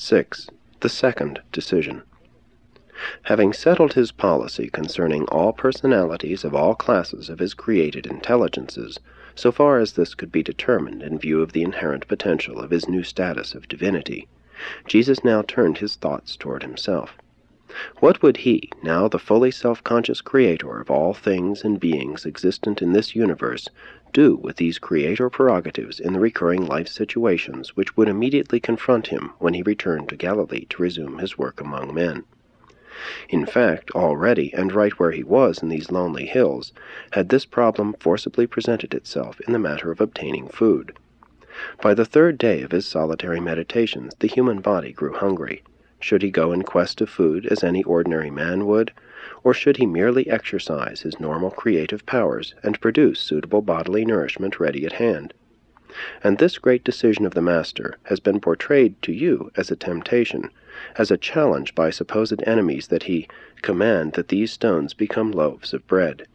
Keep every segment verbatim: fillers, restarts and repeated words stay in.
six. The second decision. Having settled his policy concerning all personalities of all classes of his created intelligences, so far as this could be determined in view of the inherent potential of his new status of divinity, Jesus now turned his thoughts toward himself. What would he, now the fully self-conscious creator of all things and beings existent in this universe, do with these creator prerogatives in the recurring life situations which would immediately confront him when he returned to Galilee to resume his work among men? In fact, already, and right where he was in these lonely hills, had this problem forcibly presented itself in the matter of obtaining food. By the third day of his solitary meditations, the human body grew hungry. Should he go in quest of food as any ordinary man would, or should he merely exercise his normal creative powers and produce suitable bodily nourishment ready at hand? And this great decision of the Master has been portrayed to you as a temptation, as a challenge by supposed enemies that he command that these stones become loaves of bread.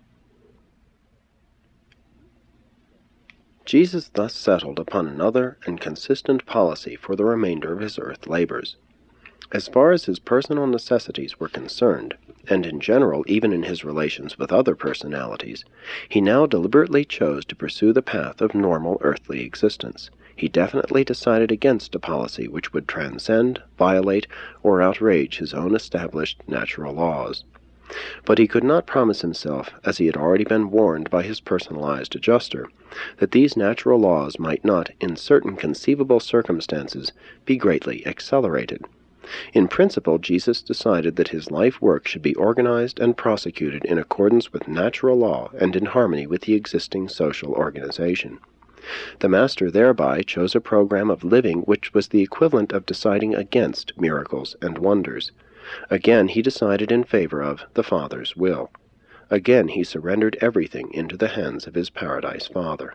Jesus thus settled upon another and consistent policy for the remainder of his earth labors. As far as his personal necessities were concerned, and in general even in his relations with other personalities, he now deliberately chose to pursue the path of normal earthly existence. He definitely decided against a policy which would transcend, violate, or outrage his own established natural laws. But he could not promise himself, as he had already been warned by his personalized adjuster, that these natural laws might not, in certain conceivable circumstances, be greatly accelerated. In principle, Jesus decided that his life work should be organized and prosecuted in accordance with natural law and in harmony with the existing social organization. The Master thereby chose a program of living which was the equivalent of deciding against miracles and wonders. Again he decided in favor of the Father's will. Again he surrendered everything into the hands of his Paradise Father.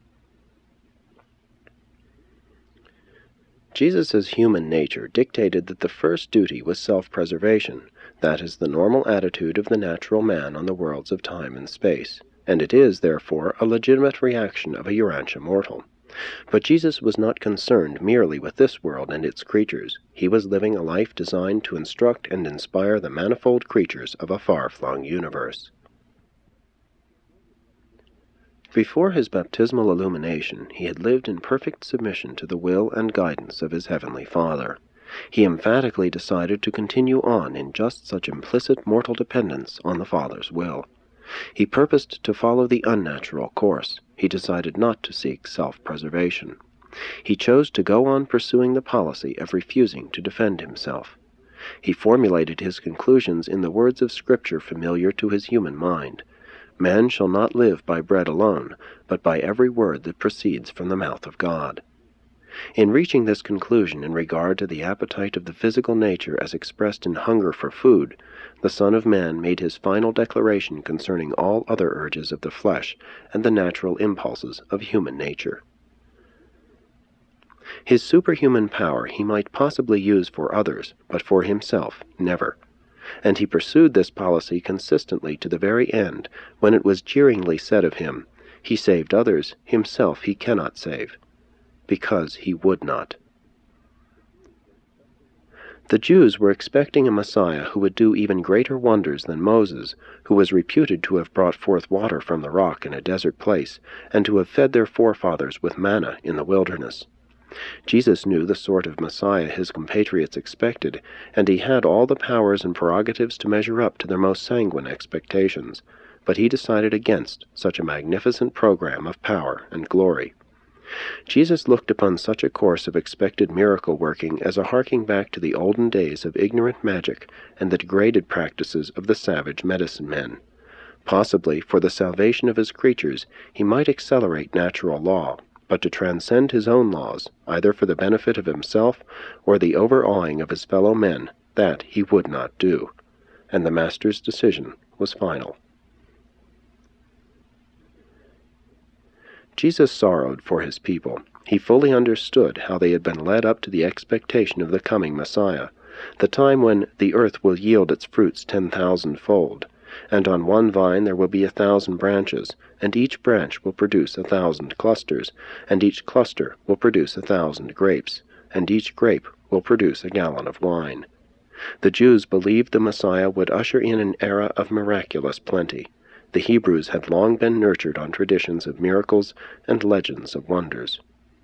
Jesus' human nature dictated that the first duty was self-preservation. That is the normal attitude of the natural man on the worlds of time and space, and it is, therefore, a legitimate reaction of a Urantia mortal. But Jesus was not concerned merely with this world and its creatures. He was living a life designed to instruct and inspire the manifold creatures of a far-flung universe. Before his baptismal illumination, he had lived in perfect submission to the will and guidance of his Heavenly Father. He emphatically decided to continue on in just such implicit mortal dependence on the Father's will. He purposed to follow the unnatural course. He decided not to seek self-preservation. He chose to go on pursuing the policy of refusing to defend himself. He formulated his conclusions in the words of Scripture familiar to his human mind. Man shall not live by bread alone, but by every word that proceeds from the mouth of God. In reaching this conclusion in regard to the appetite of the physical nature as expressed in hunger for food, the Son of Man made his final declaration concerning all other urges of the flesh and the natural impulses of human nature. His superhuman power he might possibly use for others, but for himself never. And he pursued this policy consistently to the very end, when it was jeeringly said of him, "He saved others, himself he cannot save," because he would not. The Jews were expecting a Messiah who would do even greater wonders than Moses, who was reputed to have brought forth water from the rock in a desert place, and to have fed their forefathers with manna in the wilderness. Jesus knew the sort of Messiah his compatriots expected, and he had all the powers and prerogatives to measure up to their most sanguine expectations, but he decided against such a magnificent program of power and glory. Jesus looked upon such a course of expected miracle-working as a harking back to the olden days of ignorant magic and the degraded practices of the savage medicine-men. Possibly, for the salvation of his creatures, he might accelerate natural law, but to transcend his own laws, either for the benefit of himself or the overawing of his fellow men, that he would not do. And the Master's decision was final. Jesus sorrowed for his people. He fully understood how they had been led up to the expectation of the coming Messiah, the time when the earth will yield its fruits ten thousandfold, and on one vine there will be a thousand branches, and each branch will produce a thousand clusters, and each cluster will produce a thousand grapes, and each grape will produce a gallon of wine. The Jews believed the Messiah would usher in an era of miraculous plenty. The Hebrews had long been nurtured on traditions of miracles and legends of wonders.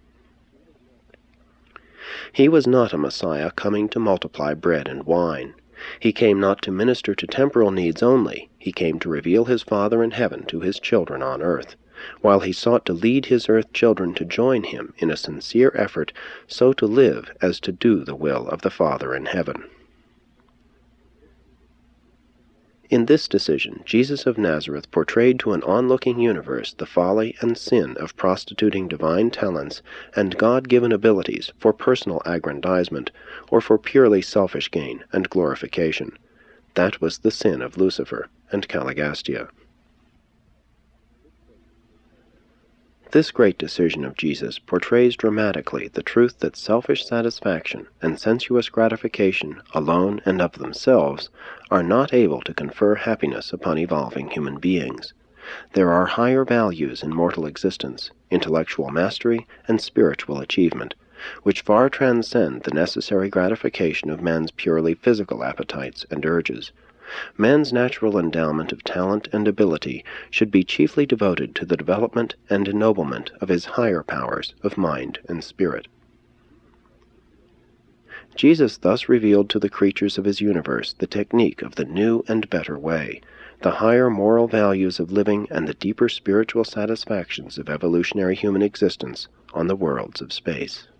He was not a Messiah coming to multiply bread and wine. He came not to minister to temporal needs only. He came to reveal his Father in heaven to his children on earth, while he sought to lead his earth children to join him in a sincere effort so to live as to do the will of the Father in heaven. In this decision, Jesus of Nazareth portrayed to an onlooking universe the folly and sin of prostituting divine talents and God-given abilities for personal aggrandizement or for purely selfish gain and glorification. That was the sin of Lucifer and Caligastia. This great decision of Jesus portrays dramatically the truth that selfish satisfaction and sensuous gratification alone and of themselves are not able to confer happiness upon evolving human beings. There are higher values in mortal existence, intellectual mastery and spiritual achievement, which far transcend the necessary gratification of man's purely physical appetites and urges. Man's natural endowment of talent and ability should be chiefly devoted to the development and ennoblement of his higher powers of mind and spirit. Jesus thus revealed to the creatures of his universe the technique of the new and better way, the higher moral values of living and the deeper spiritual satisfactions of evolutionary human existence on the worlds of space.